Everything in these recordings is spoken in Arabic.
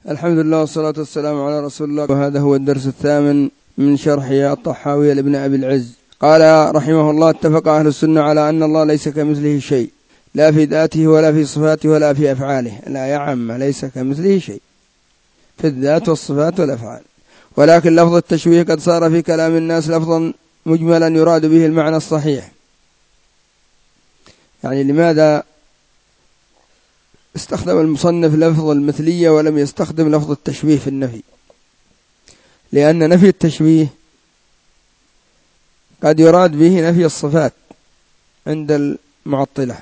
الحمد لله والصلاة والسلام على رسول الله. وهذا هو الدرس الثامن من شرح الطحاوية لابن أبي العز. قال رحمه الله: اتفق أهل السنة على أن الله ليس كمثله شيء، لا في ذاته ولا في صفاته ولا في أفعاله. لا يا عم، ليس كمثله شيء في الذات والصفات والأفعال، ولكن لفظ التشبيه قد صار في كلام الناس لفظا مجملا يراد به المعنى الصحيح. يعني لماذا استخدم المصنف لفظ المثلية ولم يستخدم لفظ التشبيه في النفي؟ لأن نفي التشبيه قد يراد به نفي الصفات عند المعطلة،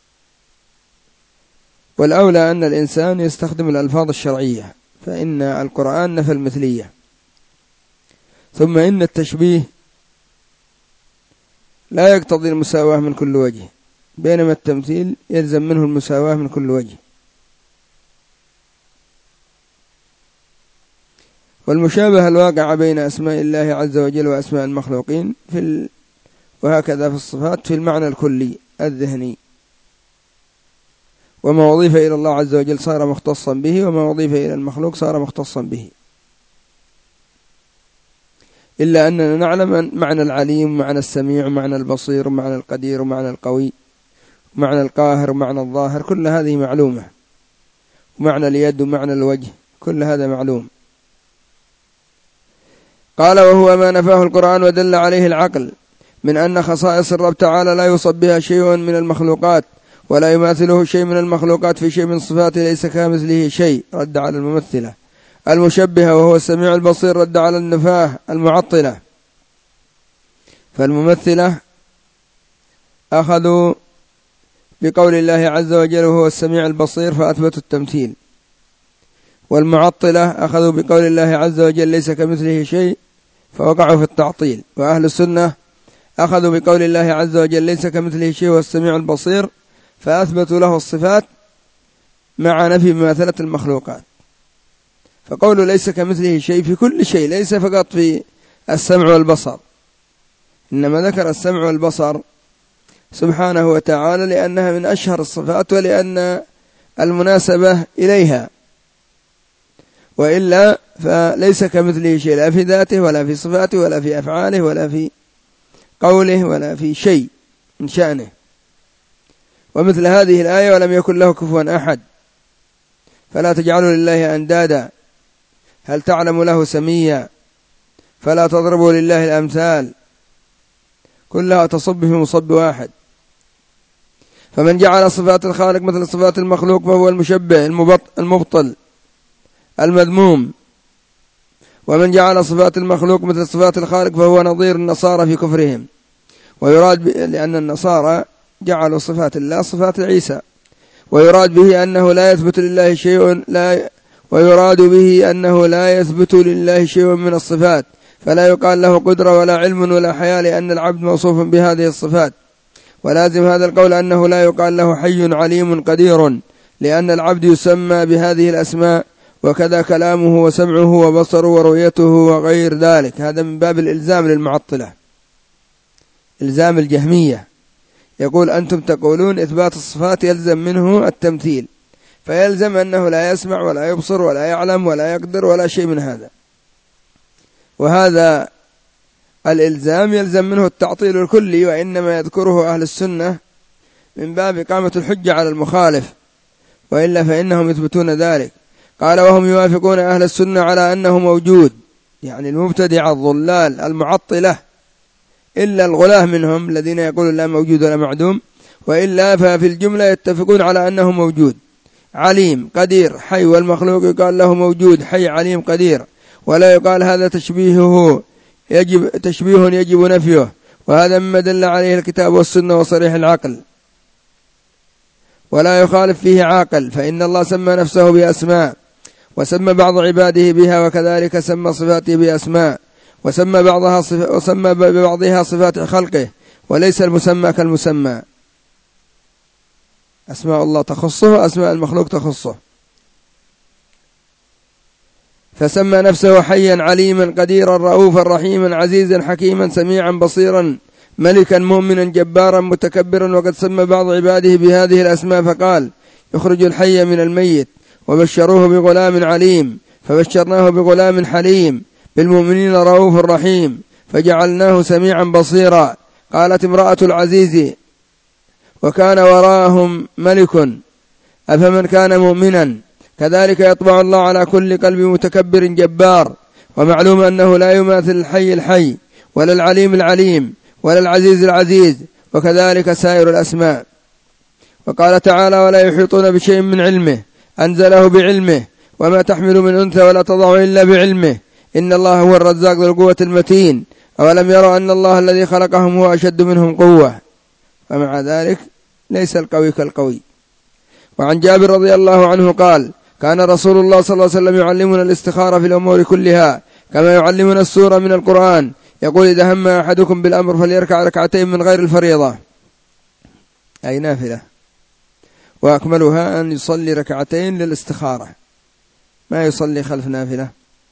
والأولى أن الإنسان يستخدم الألفاظ الشرعية، فإن القرآن نفى المثلية. ثم إن التشبيه لا يقتضي المساواة من كل وجه، بينما التمثيل يلزم منه المساواة من كل وجه. والمشابهة الواقعة بين أسماء الله عز وجل وأسماء المخلوقين وهكذا في الصفات في المعنى الكلي الذهني، وما أضيف إلى الله عز وجل صار مختصا به، وما أضيف إلى المخلوق صار مختصا به، إلا أننا نعلم معنى العليم ومعنى السميع ومعنى البصير ومعنى القدير ومعنى القوي ومعنى القاهر ومعنى الظاهر، كل هذه معلومة، ومعنى اليد ومعنى الوجه كل هذا معلوم. قال: وهو ما نفاه القرآن ودل عليه العقل من أن خصائص الرب تعالى لا يصب بها شيء من المخلوقات، ولا يماثله شيء من المخلوقات في شيء من صفاته، ليس كمثله شيء، رد على الممثلة. المشبهة وهو السميع البصير رد على النفاه المعطلة. فالممثلة أخذوا بقول الله عز وجل وهو السميع البصير فأثبتوا التمثيل، والمعطلة أخذوا بقول الله عز وجل ليس كمثله شيء فوقعوا في التعطيل. وأهل السنة أخذوا بقول الله عز وجل ليس كمثله شيء والسميع البصير فأثبتوا له الصفات مع نفي مماثلة المخلوقات. فقولوا ليس كمثله شيء في كل شيء، ليس فقط في السمع والبصر، إنما ذكر السمع والبصر سبحانه وتعالى لأنها من أشهر الصفات ولأن المناسبة إليها، وإلا فليس كمثله شيء، لا في ذاته ولا في صفاته ولا في أفعاله ولا في قوله ولا في شيء من شأنه. ومثل هذه الآية: ولم يكن له كفوا أحد فلا تجعلوا لله أندادا هل تعلم له سميا فلا تضربوا لله الأمثال، كلها تصب في مصب واحد. فمن جعل صفات الخالق مثل صفات المخلوق فهو المشبه المبطل المذموم، ومن جعل صفات المخلوق مثل صفات الخالق فهو نظير النصارى في كفرهم. ويراد لأن النصارى جعلوا صفات الله صفات عيسى، ويراد به أنه لا يثبت لله شيء لله شيء من الصفات، فلا يقال له قدرة ولا علم ولا حياة لأن العبد موصوف بهذه الصفات. ولازم هذا القول أنه لا يقال له حي عليم قدير لأن العبد يسمى بهذه الأسماء، وكذا كلامه وسمعه وبصره ورؤيته وغير ذلك. هذا من باب الإلزام للمعطلة، إلزام الجهمية. يقول: أنتم تقولون إثبات الصفات يلزم منه التمثيل، فيلزم أنه لا يسمع ولا يبصر ولا يعلم ولا يقدر ولا شيء من هذا، وهذا الإلزام يلزم منه التعطيل الكلي، وإنما يذكره أهل السنة من باب إقامة الحجة على المخالف، وإلا فإنهم يثبتون ذلك. قال: وهم يوافقون أهل السنة على أنه موجود، يعني المبتدع الضلال المعطلة، إلا الغلاة منهم الذين يقولون لا موجود ولا معدوم، وإلا ففي الجملة يتفقون على أنه موجود عليم قدير حي، والمخلوق يقال له موجود حي عليم قدير، ولا يقال هذا تشبيه يجب نفيه، وهذا مما دل عليه الكتاب والسنة وصريح العقل، ولا يخالف فيه عاقل، فإن الله سمى نفسه بأسماء وسمى بعض عباده بها، وكذلك سمى صفاته بأسماء وسمى ببعضها صفات خلقه، وليس المسمى كالمسمى. أسماء الله تخصه وأسماء المخلوق تخصه. فسمى نفسه حيا عليما قديرا رؤوفا رحيما عزيزا حكيما سميعا بصيرا ملكا مؤمنا جبارا متكبرا. وقد سمى بعض عباده بهذه الأسماء فقال: يخرج الحي من الميت وبشروه بغلام عليم فبشرناه بغلام حليم بالمؤمنين رؤوف رحيم فجعلناه سميعا بصيرا. قالت امرأة العزيز وكان وراءهم ملك أفمن كان مؤمنا كذلك يطبع الله على كل قلب متكبر جبار. ومعلوم أنه لا يماثل الحي الحي ولا العليم العليم ولا العزيز العزيز وكذلك سائر الأسماء. وقال تعالى ولا يحيطون بشيء من علمه أنزله بعلمه وما تحمل من أنثى ولا تضع إلا بعلمه إن الله هو الرزاق ذو القوة المتين. أولم يروا أن الله الذي خلقهم هو أشد منهم قوة ومع ذلك ليس القوي كالقوي. وعن جابر رضي الله عنه قال كان رسول الله صلى الله عليه وسلم يعلمنا الاستخارة في الأمور كلها كما يعلمنا السورة من القرآن. يقول إذا هم أحدكم بالأمر فليركع ركعتين من غير الفريضة أي نافلة وأكملها أن يصلي ركعتين للاستخارة ما يصلي خلف نافلة.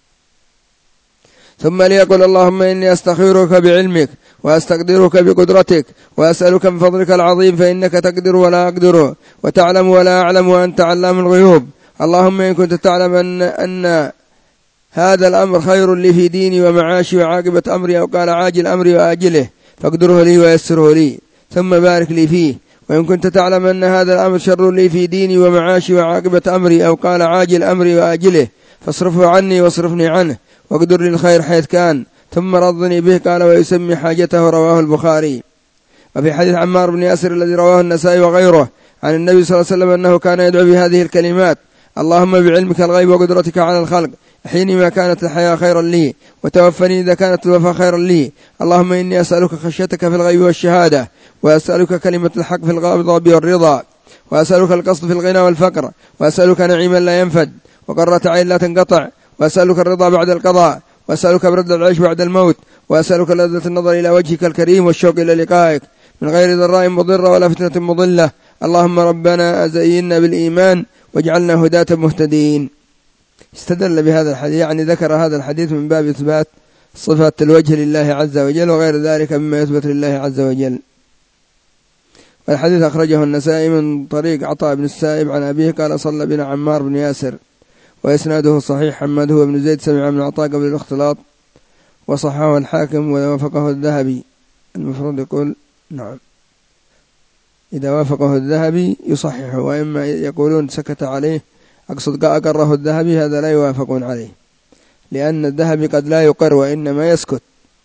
ثم ليقول اللهم إني أستخيرك بعلمك وأستقدرك بقدرتك وأسألك من فضلك العظيم فإنك تقدر ولا أقدر وتعلم ولا أعلم وأنت علام الغيوب. اللهم إن كنت تعلم أن هذا الأمر خير لي في ديني ومعاشي وعاقبة أمري أو قال عاجل أمري وآجله فاقدره لي ويسره لي ثم بارك لي فيه. وإن كنت تعلم أن هذا الأمر شر لي في ديني ومعاشي وعاقبة أمري أو قال عاجل أمري وآجله فاصرفه عني واصرفني عنه واقدر لي الخير حيث كان ثم رضني به. قال ويسمي حاجته رواه البخاري. وفي حديث عمار بن ياسر الذي رواه النسائي وغيره عن النبي صلى الله عليه وسلم أنه كان يدعو بهذه الكلمات اللهم بعلمك الغيب وقدرتك على الخلق حين ما كانت الحياة خيرا لي وتوفني إذا كانت الوفاة خيرا لي. اللهم إني أسألك خشيتك في الغيب والشهادة وأسألك كلمة الحق في الغضب والرضا وأسألك القصد في الغنى والفقر وأسألك نعيما لا ينفد وقرة عين لا تنقطع وأسألك الرضا بعد القضاء وأسألك برد العيش بعد الموت وأسألك لذة النظر إلى وجهك الكريم والشوق إلى لقائك من غير ضراء مضرة ولا فتنة مضلة. اللهم ربنا أزينا بالإيمان واجعلنا هداة مهتدين. استدل بهذا الحديث يعني ذكر هذا الحديث من باب إثبات صفة الوجه لله عز وجل وغير ذلك مما يثبت لله عز وجل. والحديث أخرجه النسائي من طريق عطاء بن السائب عن أبيه قال صلى بنا عمار بن ياسر وإسناده صحيح. حماد هو بن زيد سمع من عطاء قبل الاختلاط وصححه الحاكم ووافقه الذهبي. المفروض يقول نعم إذا وافقه الذهبي يصححه وإما يقولون سكت عليه أقصد أقره الذهبي هذا لا يوافقون عليه لأن الذهبي قد لا يقر وإنما يسكت.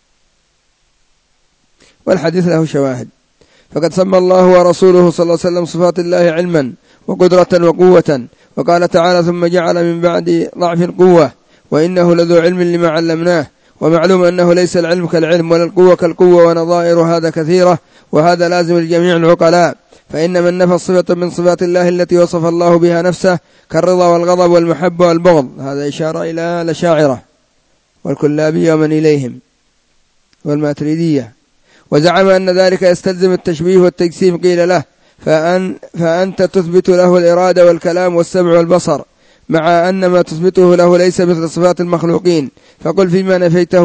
والحديث له شواهد. فقد سمى الله ورسوله صلى الله عليه وسلم صفات الله علما وقدرة وقوة وقال تعالى ثم جعل من بعد ضعف قوة وإنه لذو علم لما علمناه. ومعلوم أنه ليس العلم كالعلم ولا القوة كالقوة ونظائر هذا كثيرة وهذا لازم الجميع العقلاء. فإن من نفى صفة من صفات الله التي وصف الله بها نفسه كالرضا والغضب والمحبة والبغض هذا إشارة إلى الأشاعرة والكلابية ومن إليهم والماتريدية وزعم أن ذلك يستلزم التشبيه والتجسيم قيل له فأنت تثبت له الإرادة والكلام والسمع والبصر مع أن ما تثبته له ليس مثل صفات المخلوقين فقل فيما نفيته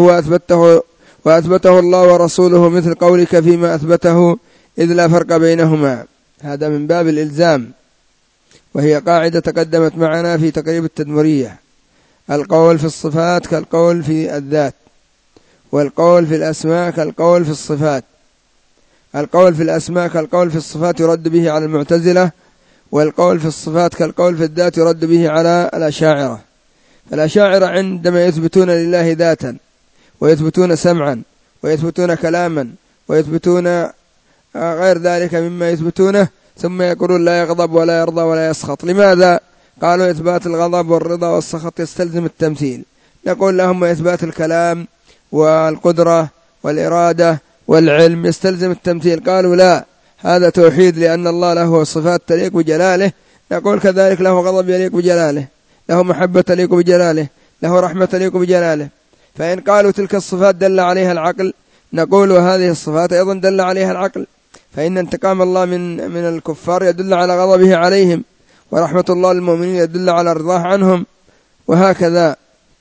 وأثبته الله ورسوله مثل قولك فيما أثبته إذ لا فرق بينهما. هذا من باب الإلزام وهي قاعدة تقدمت معنا في تقريب التدمرية. القول في الصفات كالقول في الذات والقول في الأسماء كالقول في الصفات. القول في الأسماء كالقول في الصفات يرد به على المعتزلة والقول في الصفات كالقول في الذات يرد به على الأشاعرة. الأشاعرة عندما يثبتون لله ذاتا ويثبتون سمعا ويثبتون كلاما ويثبتون غير ذلك مما يثبتونه ثم يقولون لا يغضب ولا يرضى ولا يسخط. لماذا؟ قالوا إثبات الغضب والرضا والسخط يستلزم التمثيل. نقول لهم إثبات الكلام والقدرة والإرادة والعلم يستلزم التمثيل. قالوا لا هذا توحيد لأن الله له صفات تليق بجلاله. نقول كذلك له غضب يليق بجلاله له محبة تليق بجلاله له رحمة تليق بجلاله. فإن قالوا تلك الصفات دل عليها العقل نقول هذه الصفات أيضا دل عليها العقل. فإن انتقام الله من الكفار يدل على غضبه عليهم ورحمة الله للمؤمنين يدل على رضاه عنهم وهكذا.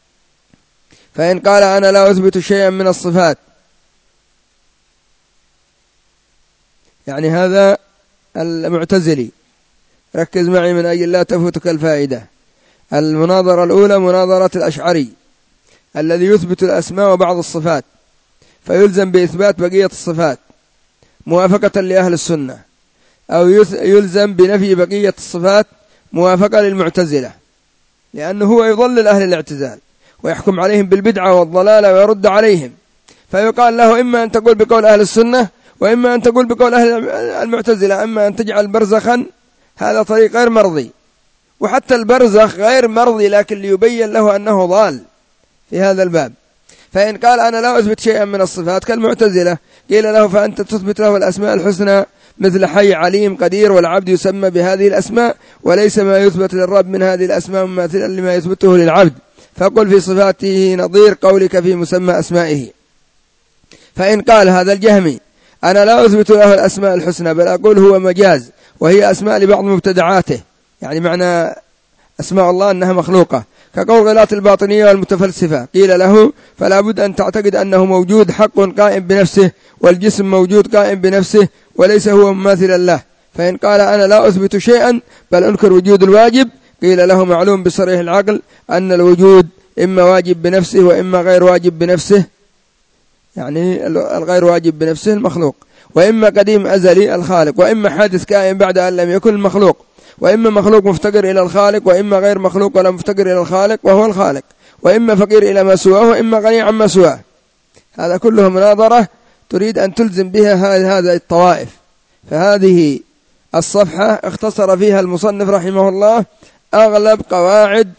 فإن قال أنا لا أثبت شيئا من الصفات يعني هذا المعتزلي ركز معي من أجل لا تفوتك الفائدة. المناظرة الأولى مناظرة الأشعري الذي يثبت الأسماء وبعض الصفات فيلزم بإثبات بقية الصفات موافقة لأهل السنة، أو يلزم بنفي بقية الصفات موافقة للمعتزلة، لأنه هو يضلل أهل الاعتزال ويحكم عليهم بالبدعة والضلالة ويرد عليهم، فيقال له إما أن تقول بقول أهل السنة وإما أن تقول بقول أهل المعتزلة، أما أن تجعل برزخا هذا طريق غير مرضي، وحتى البرزخ غير مرضي لكن ليبين له أنه ضال في هذا الباب. فإن قال أنا لا أثبت شيئا من الصفات كالمعتزلة قيل له فأنت تثبت له الأسماء الحسنى مثل حي عليم قدير والعبد يسمى بهذه الأسماء وليس ما يثبت للرب من هذه الأسماء مماثلا لما يثبته للعبد، فقل في صفاته نظير قولك في مسمى أسمائه. فإن قال هذا الجهمي أنا لا أثبت له الأسماء الحسنى بل أقول هو مجاز وهي أسماء لبعض مبتدعاته، يعني معنى أسماء الله أنها مخلوقة كقول غلاة الباطنية والمتفلسفة، قيل له فلا بد أن تعتقد أنه موجود حق قائم بنفسه والجسم موجود قائم بنفسه وليس هو مماثلا له. فإن قال أنا لا أثبت شيئا بل أنكر وجود الواجب قيل له معلوم بصريح العقل أن الوجود إما واجب بنفسه وإما غير واجب بنفسه، يعني الغير واجب بنفسه المخلوق، وإما قديم أزلي الخالق، وإما حادث كائن بعد أن لم يكن المخلوق، وإما مخلوق مفتقر إلى الخالق وإما غير مخلوق ولا مفتقر إلى الخالق وهو الخالق، وإما فقير إلى ما سواه وإما غني عما سواه. هذا كله مناظرة تريد أن تلزم بها هذا الطوائف. فهذه الصفحة اختصر فيها المصنف رحمه الله أغلب قواعد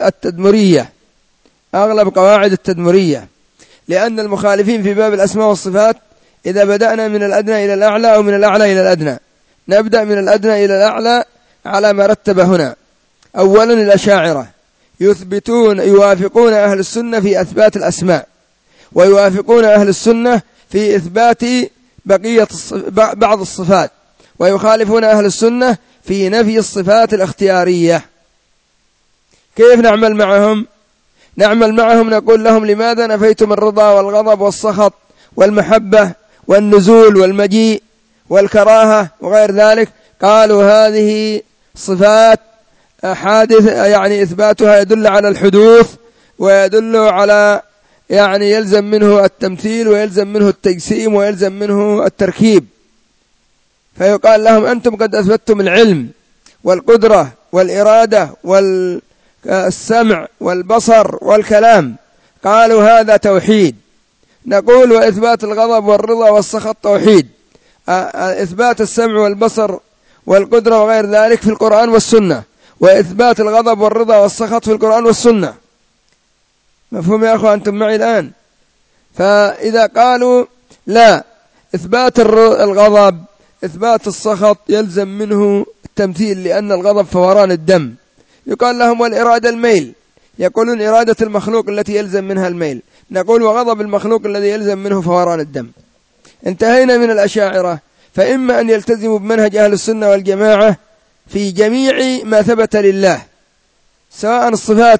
التدمرية، لأن المخالفين في باب الأسماء والصفات إذا بدأنا من الأدنى إلى الأعلى أو من الأعلى إلى الأدنى، نبدأ من الأدنى إلى الأعلى على ما رتب هنا. أولا الأشاعرة يوافقون أهل السنة في أثبات الأسماء، ويوافقون أهل السنة في إثبات بعض الصفات، ويخالفون أهل السنة في نفي الصفات الاختيارية. كيف نعمل معهم؟ نعمل معهم نقول لهم لماذا نفيتم الرضا والغضب والسخط والمحبة والنزول والمجيء والكراهة وغير ذلك؟ قالوا هذه صفات حادث، يعني إثباتها يدل على الحدوث ويدل على يعني يلزم منه التمثيل ويلزم منه التجسيم ويلزم منه التركيب. فيقال لهم أنتم قد أثبتتم العلم والقدرة والإرادة والسمع والبصر والكلام، قالوا هذا توحيد. نقول وإثبات الغضب والرضا والسخط توحيد، إثبات السمع والبصر والقدرة وغير ذلك في القرآن والسنة، وإثبات الغضب والرضا والسخط في القرآن والسنة. مفهوم يا أخوة أنتم معي الآن؟ فإذا قالوا لا إثبات الغضب إثبات السخط يلزم منه التمثيل لأن الغضب فوران الدم، يقال لهم والإرادة الميل، يقولون إرادة المخلوق التي يلزم منها الميل، نقول وغضب المخلوق الذي يلزم منه فوران الدم. انتهينا من الأشاعرة. فإما أن يلتزموا بمنهج أهل السنة والجماعة في جميع ما ثبت لله، سواء الصفات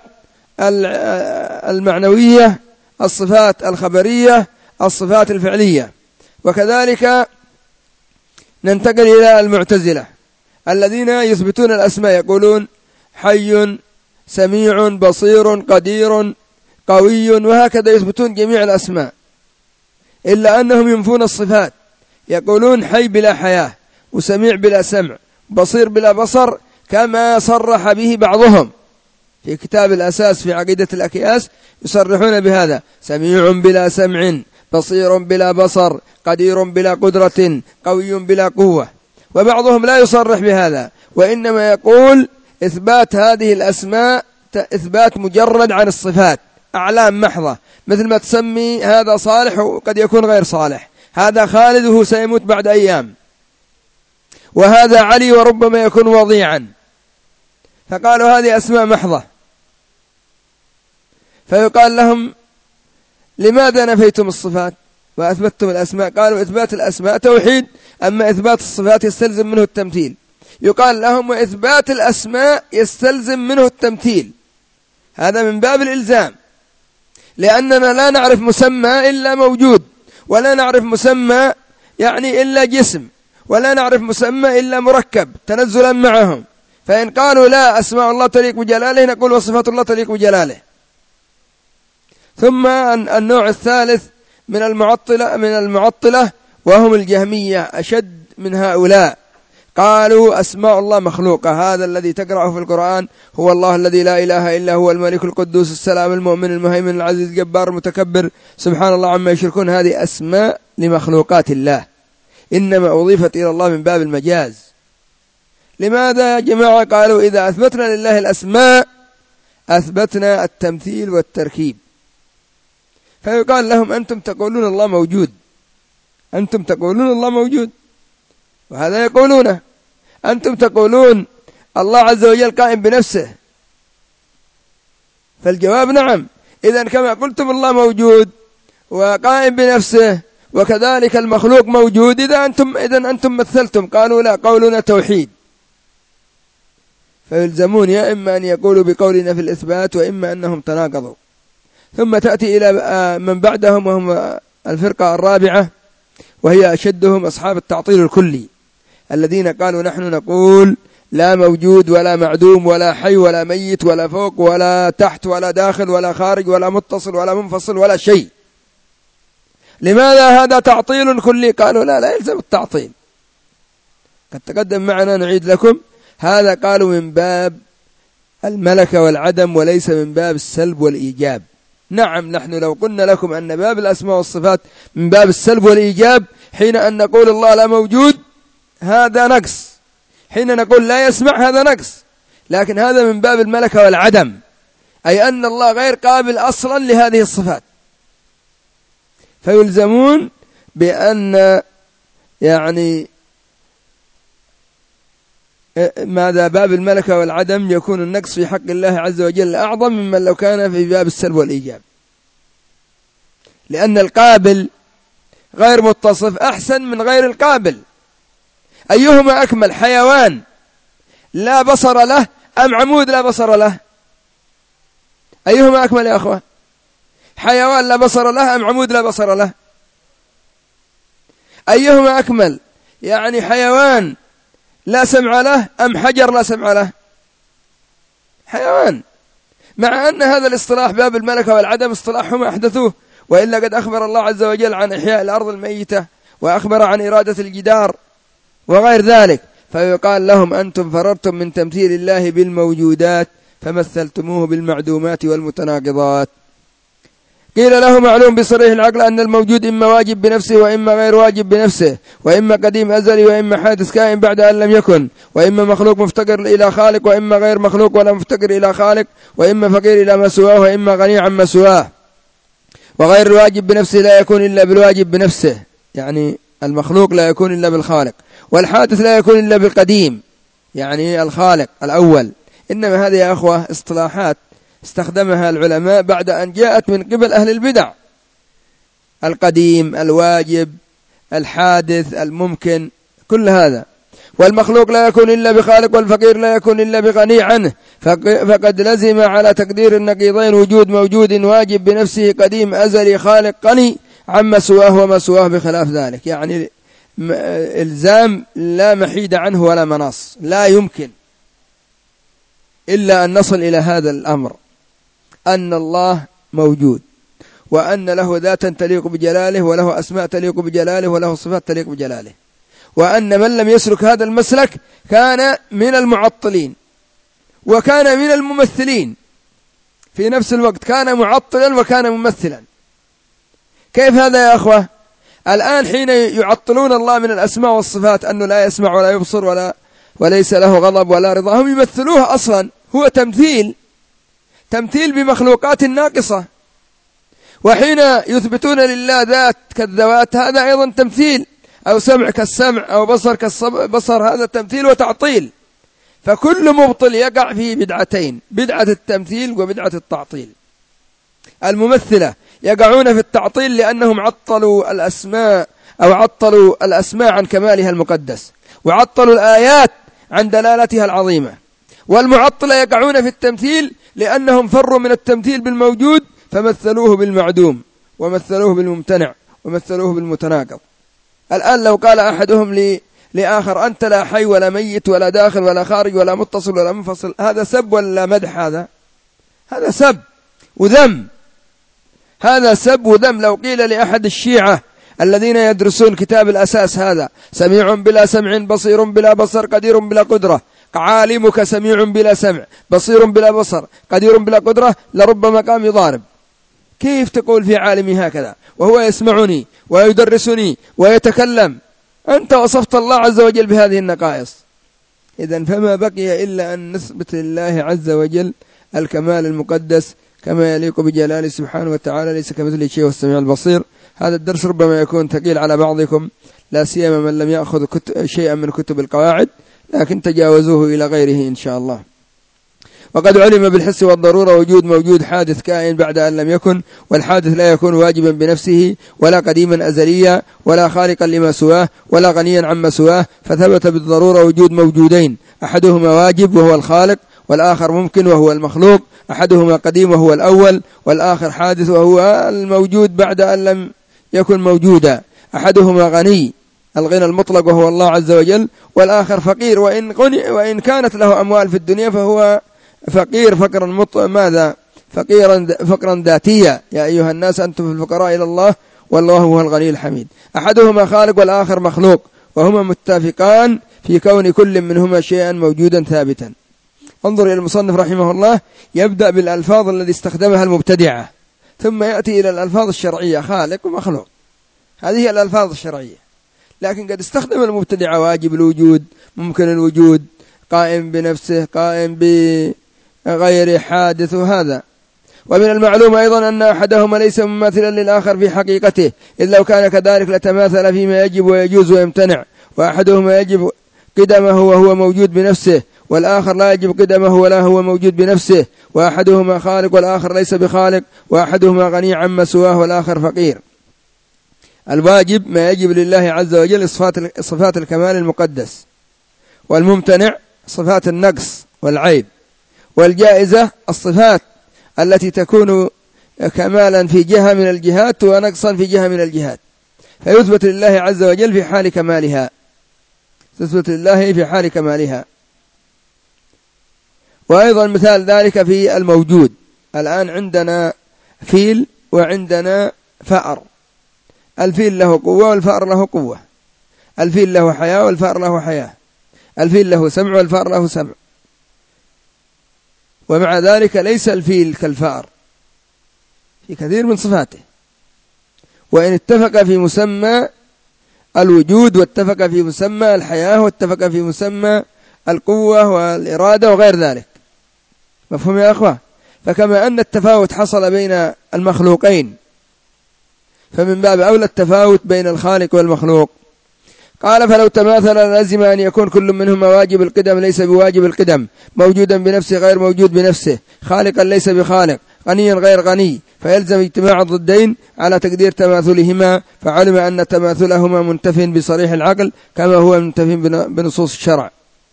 المعنوية، الصفات الخبرية، الصفات الفعلية. وكذلك ننتقل إلى المعتزلة الذين يثبتون الأسماء، يقولون حي سميع بصير قدير قوي، وهكذا يثبتون جميع الأسماء، إلا أنهم ينفون الصفات، يقولون حي بلا حياة وسميع بلا سمع بصير بلا بصر، كما صرح به بعضهم في كتاب الأساس في عقيدة الأكياس، يصرحون بهذا: سميع بلا سمع بصير بلا بصر قدير بلا قدرة قوي بلا قوة. وبعضهم لا يصرح بهذا، وإنما يقول إثبات هذه الأسماء إثبات مجرد عن الصفات، أعلام محضة، مثل ما تسمي هذا صالح وقد يكون غير صالح، هذا خالد وهو سيموت بعد أيام، وهذا علي وربما يكون وضيعا، فقالوا هذه أسماء محضة. فيقال لهم لماذا نفيتم الصفات وأثبتتم الأسماء؟ قالوا إثبات الأسماء توحيد، أما إثبات الصفات يستلزم منه التمثيل. يقال لهم وإثبات الأسماء يستلزم منه التمثيل، هذا من باب الإلزام، لأننا لا نعرف مسمى إلا موجود، ولا نعرف مسمى يعني إلا جسم، ولا نعرف مسمى إلا مركب تنزلا معهم، فإن قالوا لا أسماء الله تليق بجلاله نقول وصفات الله تليق بجلاله. ثم النوع الثالث من المعطلة وهم الجهمية، أشد من هؤلاء، قالوا أسماء الله مخلوقة. هذا الذي تقرأه في القرآن هو الله الذي لا إله إلا هو الملك القدوس السلام المؤمن المهيمن العزيز الجبار المتكبر سبحان الله عما يشركون. هذه أسماء لمخلوقات الله، إنما أضيفت إلى الله من باب المجاز. لماذا يا جماعة؟ قالوا إذا أثبتنا لله الأسماء أثبتنا التمثيل والتركيب. فيقال لهم أنتم تقولون الله موجود، أنتم تقولون الله موجود، وهذا يقولونه. أنتم تقولون الله عز وجل قائم بنفسه، فالجواب نعم. إذن كما قلتم الله موجود وقائم بنفسه وكذلك المخلوق موجود، إذن أنتم مثلتم. قالوا لا، قولنا توحيد. فيلزمون يا إما أن يقولوا بقولنا في الإثبات وإما أنهم تناقضوا. ثم تأتي إلى من بعدهم وهم الفرقة الرابعة، وهي أشدهم أصحاب التعطيل الكلي، الذين قالوا نحن نقول لا موجود ولا معدوم ولا حي ولا ميت ولا فوق ولا تحت ولا داخل ولا خارج ولا متصل ولا منفصل ولا شيء. لماذا هذا تعطيل كلي؟ قالوا لا يلزم التعطيل. قد تقدم معنا، نعيد لكم، هذا قالوا من باب الملكة والعدم وليس من باب السلب والإيجاب. نعم، نحن لو قلنا لكم أن باب الأسماء والصفات من باب السلب والإيجاب، حين أن نقول الله لا موجود هذا نقص، حين نقول لا يسمع هذا نقص، لكن هذا من باب الملكة والعدم، أي أن الله غير قابل أصلا لهذه الصفات. فيلزمون بأن ماذا باب الملكة والعدم يكون النقص في حق الله عز وجل أعظم ممن لو كان في باب السلب والإيجاب، لأن القابل غير متصف أحسن من غير القابل. أيهما أكمل، حيوان لا بصر له أم عمود لا بصر له؟ أيهما أكمل يا أخوة؟ حيوان لا بصر له أم عمود لا بصر له؟ أيهما أكمل، حيوان لا سمع له أم حجر لا سمع له؟ حيوان. مع أن هذا الاصطلاح باب الملكة والعدم اصطلاحهم أحدثوه، وإلا قد أخبر الله عز وجل عن إحياء الأرض الميتة، وأخبر عن إرادة الجدار وغير ذلك. فيقال لهم أنتم فررتم من تمثيل الله بالموجودات فمثلتموه بالمعدومات والمتناقضات. قيل له معلوم بصريح العقل أن الموجود إما واجب بنفسه وإما غير واجب بنفسه، وإما قديم أزلي وإما حادث كائن بعد أن لم يكن، وإما مخلوق مفتقر إلى خالق وإما غير مخلوق ولا مفتقر إلى خالق، وإما فقير إلى ما سواه وإما غني عما سواه. وغير الواجب بنفسه لا يكون إلا بالواجب بنفسه، المخلوق لا يكون إلا بالخالق، والحادث لا يكون إلا بالقديم الخالق الأول. إنما هذه يا أخوة اصطلاحات استخدمها العلماء بعد أن جاءت من قبل أهل البدع. القديم، الواجب، الحادث، الممكن، كل هذا. والمخلوق لا يكون إلا بخالق، والفقير لا يكون إلا بغني عنه، فقد لزم على تقدير النقيضين وجود موجود واجب بنفسه قديم أزلي خالق غني عما سواه وما سواه بخلاف ذلك. إلزام لا محيد عنه ولا مناص، لا يمكن إلا أن نصل إلى هذا الأمر، أن الله موجود، وأن له ذاتا تليق بجلاله، وله أسماء تليق بجلاله، وله صفات تليق بجلاله، وأن من لم يسلك هذا المسلك كان من المعطلين وكان من الممثلين في نفس الوقت، كان معطلا وكان ممثلا. كيف هذا يا أخوة؟ الآن حين يعطلون الله من الأسماء والصفات، أنه لا يسمع ولا يبصر وليس له غضب ولا رضا، هم يمثلوه أصلا، هو تمثيل بمخلوقات ناقصة. وحين يثبتون لله ذات كالذوات هذا أيضا تمثيل، أو سمع كالسمع، أو بصر كالبصر، هذا تمثيل وتعطيل. فكل مبطل يقع في بدعتين، بدعة التمثيل وبدعة التعطيل. الممثلة يقعون في التعطيل لأنهم عطلوا الأسماء، أو عطلوا الأسماء عن كمالها المقدس، وعطلوا الآيات عن دلالتها العظيمة. والمعطلة يقعون في التمثيل لأنهم فروا من التمثيل بالموجود فمثلوه بالمعدوم، ومثلوه بالممتنع، ومثلوه بالمتناقض. الآن لو قال أحدهم لآخر أنت لا حي ولا ميت ولا داخل ولا خارج ولا متصل ولا منفصل، هذا سب ولا مدح؟ هذا سب وذم، هذا سب وذم. لو قيل لأحد الشيعة الذين يدرسون كتاب الأساس هذا سميع بلا سمع، بصير بلا بصر، قدير بلا قدرة، عالمك سميع بلا سمع، بصير بلا بصر، قدير بلا قدرة، لربما قام يضارب. كيف تقول في عالمي هكذا وهو يسمعني ويدرسني ويتكلم؟ أنت وصفت الله عز وجل بهذه النقائص. إذن فما بقي إلا أن نثبت لله عز وجل الكمال المقدس كما يليق بجلاله سبحانه وتعالى، ليس كمثله شيء والسميع البصير. هذا الدرس ربما يكون ثقيل على بعضكم، لا سيما من لم يأخذ شيئا من كتب القواعد، لكن تجاوزوه إلى غيره إن شاء الله. وقد علم بالحس والضرورة وجود موجود حادث كائن بعد أن لم يكن، والحادث لا يكون واجبا بنفسه ولا قديما أزليا ولا خالقا لما سواه ولا غنيا عما سواه، فثبت بالضرورة وجود موجودين، أحدهما واجب وهو الخالق، والآخر ممكن وهو المخلوق. أحدهما قديم وهو الأول، والآخر حادث وهو الموجود بعد أن لم يكن موجودا. أحدهما غني الغنى المطلق وهو الله عز وجل، والآخر فقير وإن كانت له أموال في الدنيا فهو فقير فقرا ذاتيا. يا أيها الناس أنتم الفقراء إلى الله والله هو الغني الحميد. أحدهما خالق والآخر مخلوق، وهما متفقان في كون كل منهما شيئا موجودا ثابتا. انظر إلى المصنف رحمه الله، يبدأ بالألفاظ التي استخدمها المبتدعة، ثم يأتي إلى الألفاظ الشرعية، خالق ومخلوق، هذه الألفاظ الشرعية. لكن قد استخدم المبتدعة واجب الوجود، ممكن الوجود، قائم بنفسه، قائم بغير حادث، هذا. ومن المعلوم أيضا أن أحدهما ليس مماثلا للآخر في حقيقته، إذ لو كان كذلك لتماثل فيما يجب ويجوز ويمتنع، وأحدهما يجب قدمه وهو موجود بنفسه، والآخر لا يجب قدمه ولا هو موجود بنفسه، وأحدهما خالق والآخر ليس بخالق، وأحدهما غني عما سواه والآخر فقير. الواجب ما يجب لله عز وجل صفات الكمال المقدس، والممتنع صفات النقص والعيب، والجائزة الصفات التي تكون كمالا في جهة من الجهات ونقصا في جهة من الجهات، فيثبت لله عز وجل في حال كمالها، تثبت لله في حال كمالها. وأيضا مثال ذلك في الموجود، الآن عندنا فيل وعندنا فأر، الفيل له قوة والفأر له قوة، الفيل له حياة والفأر له حياة، الفيل له سمع والفأر له سمع، ومع ذلك ليس الفيل كالفأر في كثير من صفاته، وإن اتفق في مسمى الوجود واتفق في مسمى الحياة واتفق في مسمى القوة والإرادة وغير ذلك. مفهوم يا أخوة؟ فكما أن التفاوت حصل بين المخلوقين، فمن باب أولى التفاوت بين الخالق والمخلوق. قال فلو تماثل لازم أن يكون كل منهما واجب القدم ليس بواجب القدم، موجودا بنفسه غير موجود بنفسه، خالقا ليس بخالق، غنيا غير غني، فيلزم اجتماع الضدين على تقدير تماثلهما، فعلم أن تماثلهما منتف بصريح العقل كما هو منتف بنصوص الشرع.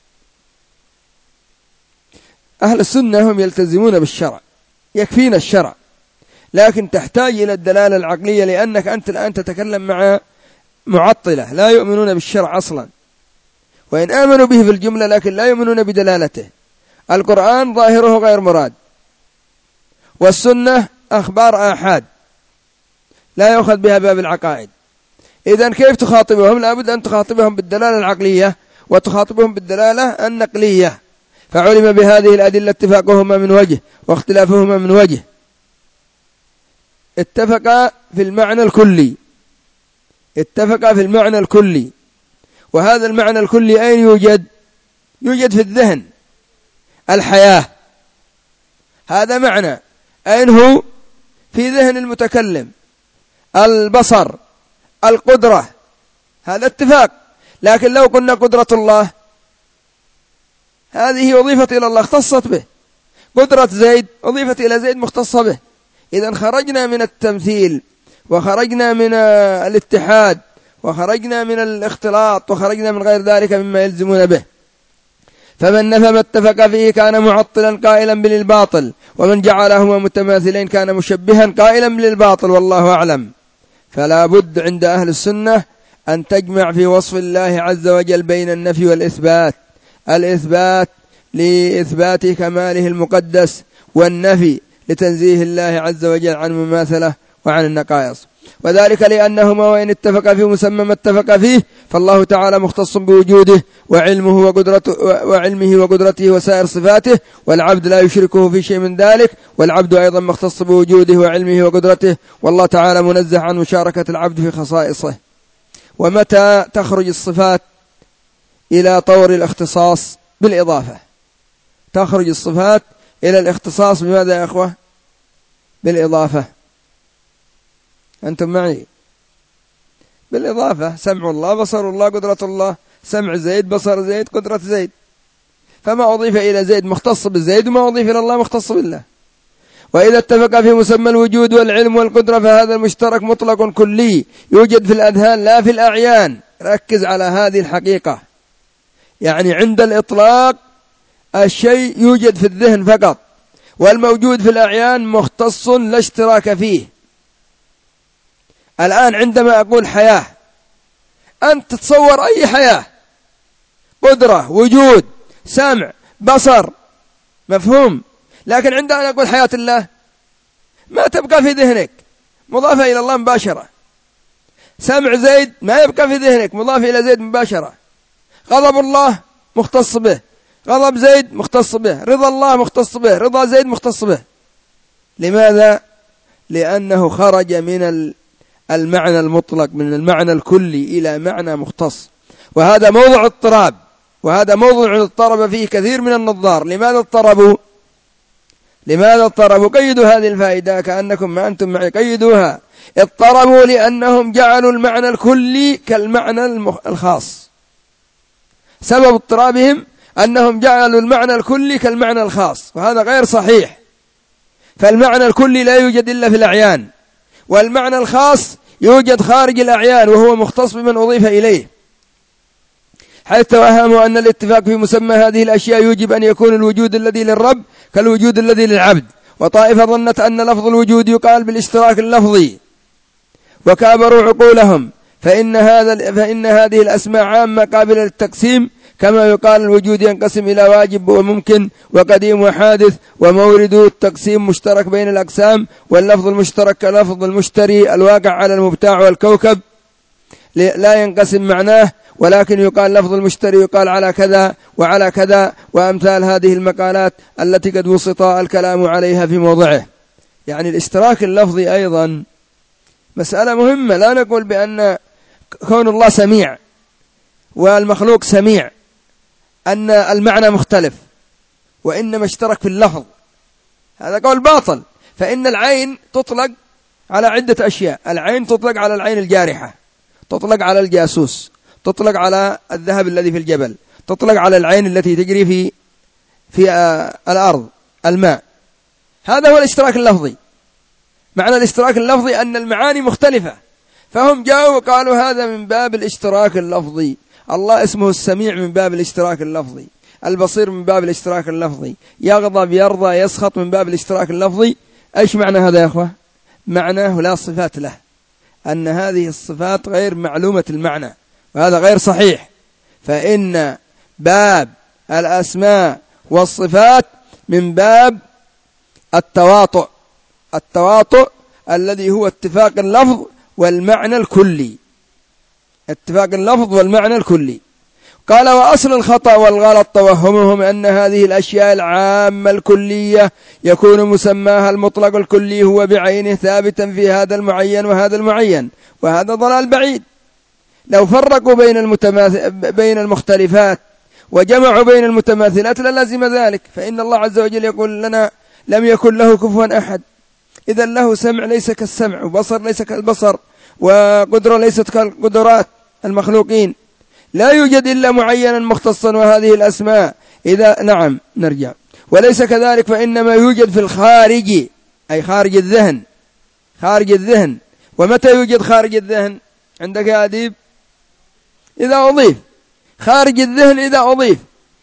أهل السنة هم يلتزمون بالشرع، يكفينا الشرع، لكن تحتاج إلى الدلالة العقلية، لأنك أنت الآن تتكلم مع معطلة لا يؤمنون بالشرع أصلا، وإن آمنوا به في الجملة لكن لا يؤمنون بدلالته. القرآن ظاهره غير مراد، والسنة أخبار آحاد لا يؤخذ بها باب العقائد. إذن كيف تخاطبهم؟ لابد أن تخاطبهم بالدلالة العقلية وتخاطبهم بالدلالة النقلية. فعلم بهذه الأدلة اتفاقهما من وجه واختلافهما من وجه. اتفقا في المعنى الكلي، اتفقا في المعنى الكلي، وهذا المعنى الكلي أين يوجد؟ يوجد في الذهن، الحياة، هذا معنى. أين هو؟ في ذهن المتكلم. البصر، القدرة، هذا اتفاق. لكن لو قلنا قدرة الله، هذه أضيفت إلى الله اختصت به، قدرة زيد أضيفت إلى زيد مختصة به. إذن خرجنا من التمثيل وخرجنا من الاتحاد وخرجنا من الاختلاط وخرجنا من غير ذلك مما يلزمون به. فمن نفى ما اتفق فيه كان معطلا قائلا بالباطل، ومن جعلهما متماثلين كان مشبها قائلا بالباطل، والله أعلم. فلا بد عند أهل السنة أن تجمع في وصف الله عز وجل بين النفي والإثبات، الإثبات لإثبات كماله المقدس، والنفي لتنزيه الله عز وجل عن المماثلة وعن النقائص. وذلك لأنهما وإن اتفقا في مسمى ما اتفقا فيه، فالله تعالى مختص بوجوده وعلمه وقدرته وسائر صفاته، والعبد لا يشركه في شيء من ذلك، والعبد أيضا مختص بوجوده وعلمه وقدرته، والله تعالى منزه عن مشاركة العبد في خصائصه. ومتى تخرج الصفات إلى طور الاختصاص بالإضافة؟ تخرج الصفات إلى الاختصاص بماذا يا أخوة؟ بالإضافة. أنتم معي؟ بالإضافة. سمع الله، بصر الله، قدرة الله. سمع زيد، بصر زيد، قدرة زيد. فما أضيف إلى زيد مختص بالزيد، وما أضيف إلى الله مختص بالله. وإذا اتفق في مسمى الوجود والعلم والقدرة، فهذا المشترك مطلق كلي يوجد في الأذهان لا في الأعيان. ركز على هذه الحقيقة، يعني عند الإطلاق الشيء يوجد في الذهن فقط، والموجود في الأعيان مختص لا اشتراك فيه. الآن عندما أقول حياة، أنت تتصور أي حياة، قدرة، وجود، سمع، بصر، مفهوم. لكن عندما أقول حياة الله ما تبقى في ذهنك، مضافة إلى الله مباشرة. سمع زيد ما يبقى في ذهنك، مضافة إلى زيد مباشرة. غضب الله مختص به، غضب زيد مختص به، رضا الله مختص به، رضا زيد مختص به. لماذا؟ لأنه خرج من المعنى المطلق، من المعنى الكلي إلى معنى مختص. وهذا موضع اضطراب، وهذا موضع اضطرب فيه كثير من النظار. لماذا اضطربوا؟ قيدوا هذه الفائدة كأنكم ما أنتم معي، قيدوها. اضطربوا لأنهم جعلوا المعنى الكلي كالمعنى الخاص. سبب اضطرابهم أنهم جعلوا المعنى الكلي كالمعنى الخاص، وهذا غير صحيح. فالمعنى الكلي لا يوجد إلا في الأعيان، والمعنى الخاص يوجد خارج الأعيان، وهو مختص بمن أضيف إليه. حيث توهموا أن الاتفاق في مسمى هذه الأشياء يوجب أن يكون الوجود الذي للرب كالوجود الذي للعبد. وطائفة ظنت أن لفظ الوجود يقال بالاشتراك اللفظي، وكابروا عقولهم، فإن هذه الأسماء عامة قابلة للتقسيم، كما يقال الوجود ينقسم إلى واجب وممكن وقديم وحادث، ومورد التقسيم مشترك بين الأقسام. واللفظ المشترك كلفظ المشتري الواقع على المبتاع والكوكب، لا ينقسم معناه، ولكن يقال لفظ المشتري يقال على كذا وعلى كذا، وأمثال هذه المقالات التي قد وسط الكلام عليها في موضعه. يعني الاشتراك اللفظي أيضا مسألة مهمة. لا نقول بأن كون الله سميع والمخلوق سميع أن المعنى مختلف، وإنما اشترك في اللفظ، هذا قول باطل. فإن العين تطلق على عدة أشياء. العين تطلق على العين الجارحة، تطلق على الجاسوس، تطلق على الذهب الذي في الجبل، تطلق على العين التي تجري في الأرض، الماء. هذا هو الاشتراك اللفظي. معنى الاشتراك اللفظي أن المعاني مختلفة، فهم جاءوا وقالوا هذا من باب الاشتراك اللفظي. الله اسمه السميع من باب الاشتراك اللفظي، البصير من باب الاشتراك اللفظي، يغضب، يرضى، يسخط من باب الاشتراك اللفظي. ايش معنى هذا يا اخوة؟ معناه لا صفات له، أن هذه الصفات غير معلومة المعنى، وهذا غير صحيح. فإن باب الأسماء والصفات من باب التواطؤ، التواطؤ الذي هو اتفاق اللفظ والمعنى الكلي، اتفاق اللفظ والمعنى الكلي. قال: وأصل الخطأ والغلط توهمهم أن هذه الأشياء العامة الكلية يكون مسماها المطلق الكلي هو بعينه ثابتا في هذا المعين وهذا المعين، وهذا ضلال بعيد. لو فرقوا بين المختلفات وجمعوا بين المتماثلات للازم ذلك. فإن الله عز وجل يقول لنا: لم يكن له كفوا أحد. إذا له سمع ليس كالسمع، وبصر ليس كالبصر، وقدرة ليست كالقدرات المخلوقين. لا يوجد إلا معينا مختصا، وهذه الأسماء إذا نعم نرجع. وليس كذلك، فإنما يوجد في الخارج، أي خارج الذهن، خارج الذهن. ومتى يوجد خارج الذهن عندك يا أديب؟ إذا أضيف خارج الذهن، إذا أضيف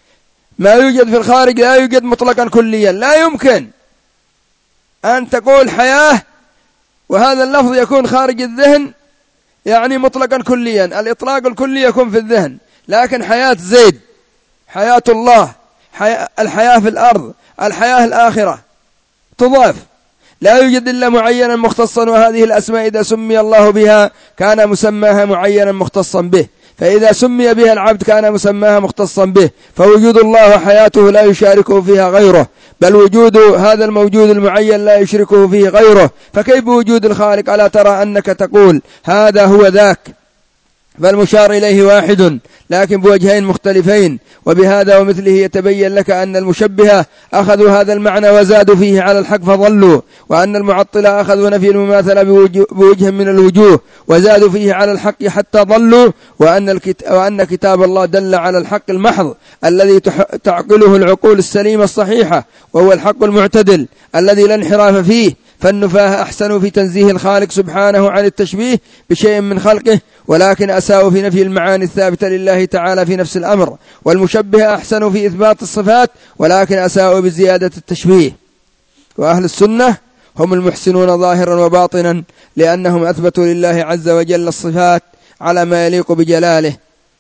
ما يوجد في الخارج لا يوجد مطلقا كليا. لا يمكن أن تقول حياة وهذا اللفظ يكون خارج الذهن يعني مطلقا كليا. الإطلاق الكلي يكون في الذهن، لكن حياة زيد، حياة الله، الحياة في الأرض، الحياة الآخرة تضاف، لا يوجد إلا معينا مختصا، وهذه الأسماء إذا سمي الله بها كان مسماها معينا مختصا به، فإذا سمي بها العبد كان مسماها مختصا به. فوجود الله وحياته لا يشاركه فيها غيره، بل وجود هذا الموجود المعين لا يشركه فيه غيره، فكيف وجود الخالق؟ ألا ترى أنك تقول هذا هو ذاك؟ فالمشار إليه واحد لكن بوجهين مختلفين. وبهذا ومثله يتبين لك أن المشبهة أخذوا هذا المعنى وزادوا فيه على الحق فضلوا، وأن المعطلة أخذوا نفي المماثلة بوجه من الوجوه وزادوا فيه على الحق حتى ضلوا، وأن كتاب الله دل على الحق المحض الذي تعقله العقول السليمة الصحيحة، وهو الحق المعتدل الذي لا انحراف فيه. فالنفاه أحسنوا في تنزيه الخالق سبحانه عن التشبيه بشيء من خلقه، ولكن أساءوا في نفي المعاني الثابتة لله تعالى في نفس الأمر. والمشبه أحسنوا في إثبات الصفات، ولكن أساءوا بزيادة التشبيه. وأهل السنة هم المحسنون ظاهرا وباطنا، لأنهم أثبتوا لله عز وجل الصفات على ما يليق بجلاله،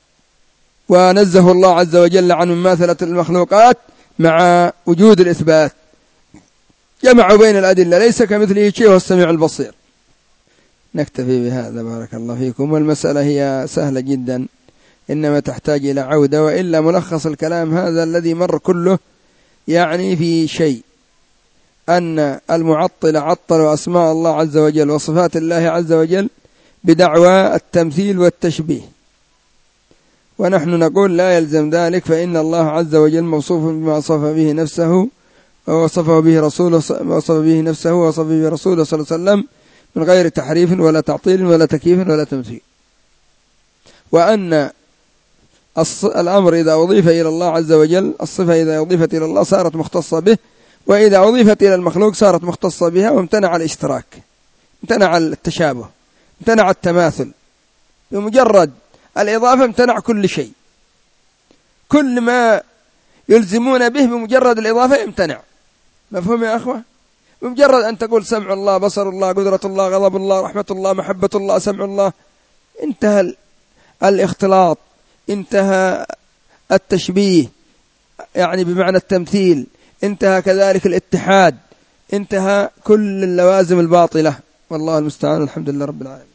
ونزه الله عز وجل عن مماثلة المخلوقات مع وجود الإثبات، جمعوا بين الأدلة، ليس كمثله شيء، هو السميع البصير. نكتفي بهذا، بارك الله فيكم. والمسألة هي سهلة جدا، إنما تحتاج إلى عودة، وإلا ملخص الكلام هذا الذي مر كله يعني في شيء، أن المعطل عطلوا أسماء الله عز وجل وصفات الله عز وجل بدعوى التمثيل والتشبيه، ونحن نقول لا يلزم ذلك، فإن الله عز وجل موصوف بما وصف به نفسه ووصفه به رسوله، وصف به نفسه ووصف به رسوله صلى الله عليه وسلم من غير تحريف ولا تعطيل ولا تكييف ولا تمثيل. وأن الأمر إذا أضيف إلى الله عز وجل، الصفة إذا أضيفت إلى الله صارت مختصة به، وإذا أضيفت إلى المخلوق صارت مختصة بها، وامتنع الاشتراك، امتنع التشابه، امتنع التماثل. بمجرد الإضافة امتنع كل شيء، كل ما يلزمون به بمجرد الإضافة يمتنع. مفهوم يا أخوة؟ بمجرد أن تقول سمع الله، بصر الله، قدرة الله، غضب الله، رحمة الله، محبة الله، سمع الله، انتهى الاختلاط، انتهى التشبيه يعني بمعنى التمثيل، انتهى كذلك الاتحاد، انتهى كل اللوازم الباطلة. والله المستعان. الحمد لله رب العالمين.